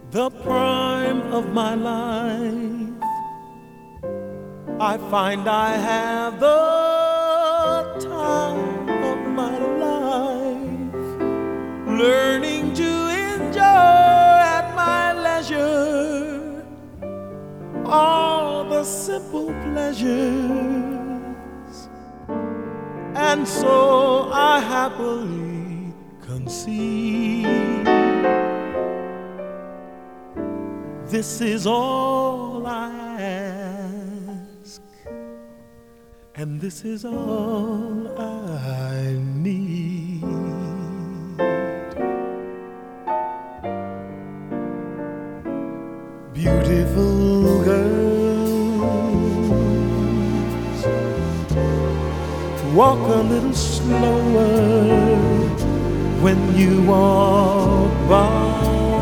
the prime of my life, I find I have the time of my life, learning to enjoy at my leisure all the simple pleasures, and so I happily concede. This is all I ask, and this is all I need. Beautiful girls, walk a little slower when you walk by.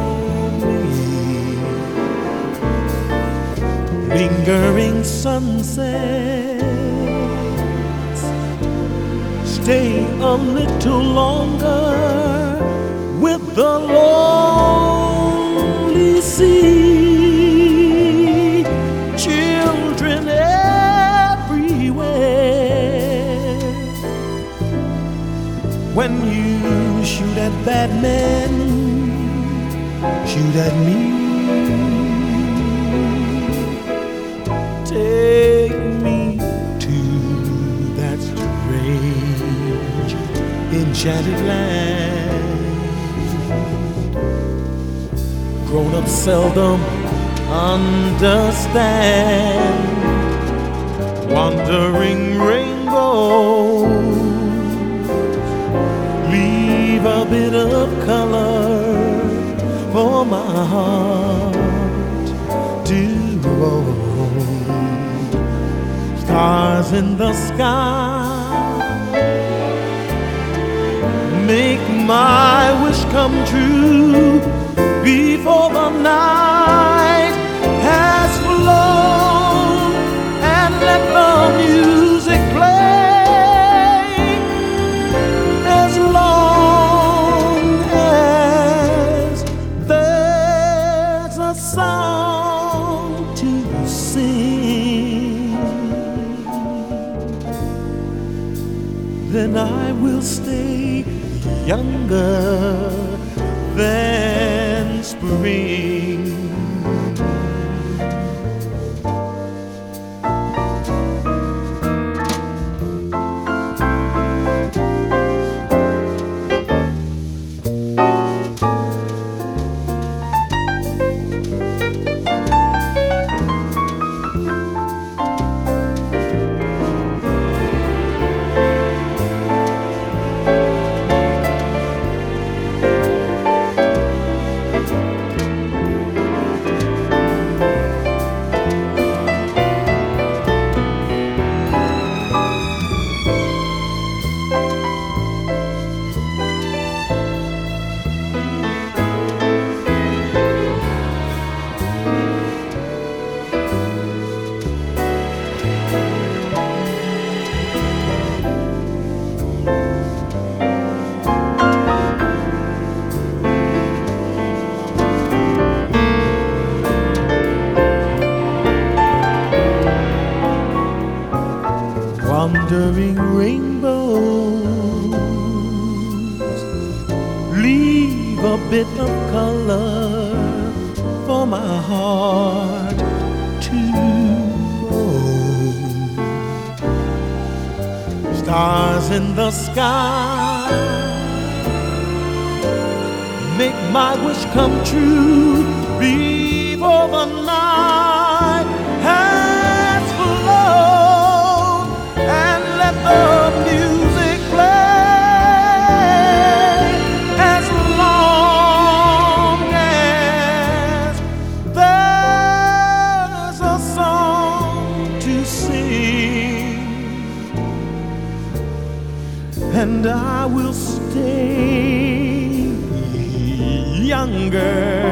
Lingering sunsets, stay a little longer with the lonely sea. Children everywhere. When you shoot at bad men, shoot at me. Take me to that strange, enchanted land. Grown-ups seldom understand wandering rainbows leave a bit of color for my heart to hold. Stars in the sky make my wish come true before the night has flown, and let the music play as long as there's a song to sing. Then I will stay younger than spring. Wandering rainbows leave a bit of color for my heart to hold. Stars in the sky make my wish come true before the night has flown, and let the music play as long as there's a song to sing. And I will stay younger